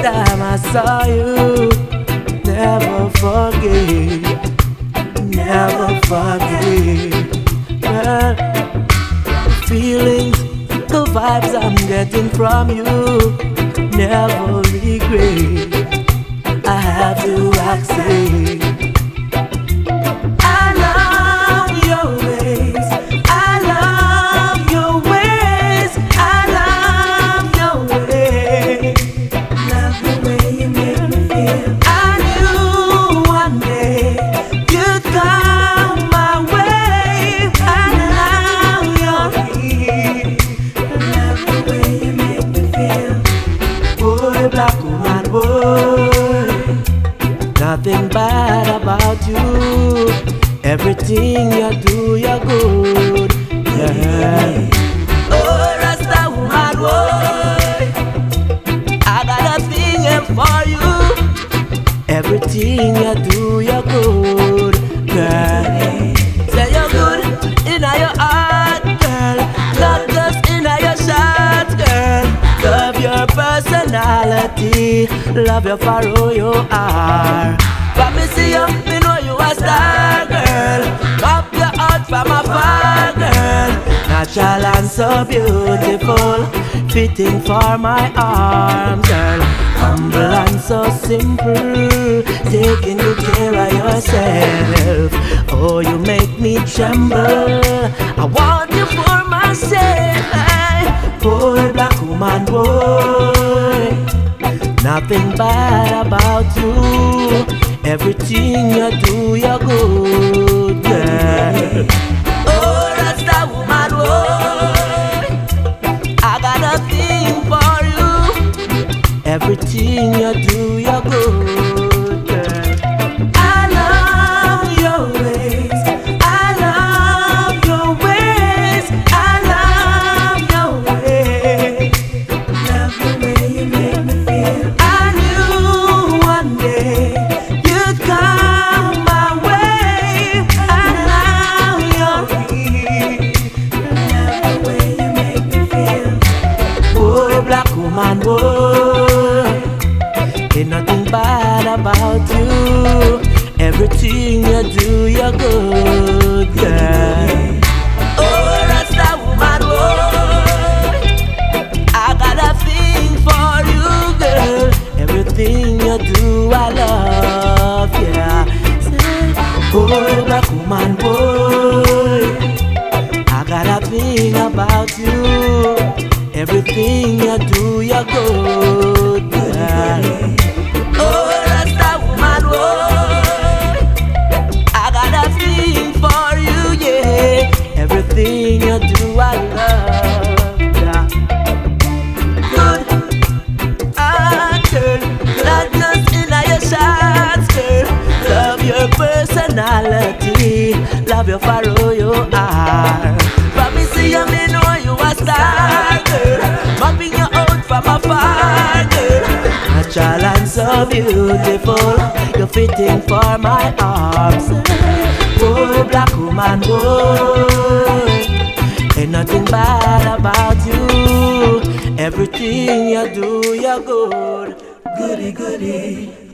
time I saw you, never forget, never forget. Girl, the feelings, the vibes I'm getting from you, never regret. I have to accept. I love your ways. I love your ways. I love your ways. Love the way you make me feel. I knew one day you'd come my way. I love your ways. Love the way you make me feel. Boy, black woman, boy, nothing bad about you. Everything you do, you're good. Yeah. Oh, Rasta woman, boy, I got a thing for you. Everything you do, you're good, girl. Say you're good in your heart, girl, not just in your shots, girl. Love your personality, love you for who you are. But me see you, me know you a star, girl. Up your heart from afar, girl. Natural and so beautiful, fitting for my arms, girl. Humble and so simple, taking good care of yourself. Oh, you make me tremble, I want you for myself. Hey, boy, black woman, boy, nothing bad about you. Everything you do, you're good, girl. Oh, Rasta woman, boy, I got a thing for you. Everything you do, you're good, girl. I love your ways. I love your ways. I love your ways. Love the way you make me feel. I knew one day you'd come my way. I love your ways. Love the way you make me feel. Oh, black woman, boy, ain't nothing bad about you. Everything you do, you're good, girl. Oh, Rasta woman, boy, I got a thing for you, girl. Everything you do, I love, yeah. Oh, black woman, boy, I got a thing about you. Everything you do, you're good, girl. Oh, Rasta woman, boy, I got a thing for you, yeah. Everything you do, I love, yeah. Good, girl, not just in your shots, girl. Love your personality, love you for who you are. But me see you, me know you a star, girl. Mapping you out from afar, girl. Natural and so beautiful, you're fitting for my arms. Oh, black woman, boy, ain't nothing bad about you. Everything you do, you're good. Goody, goody.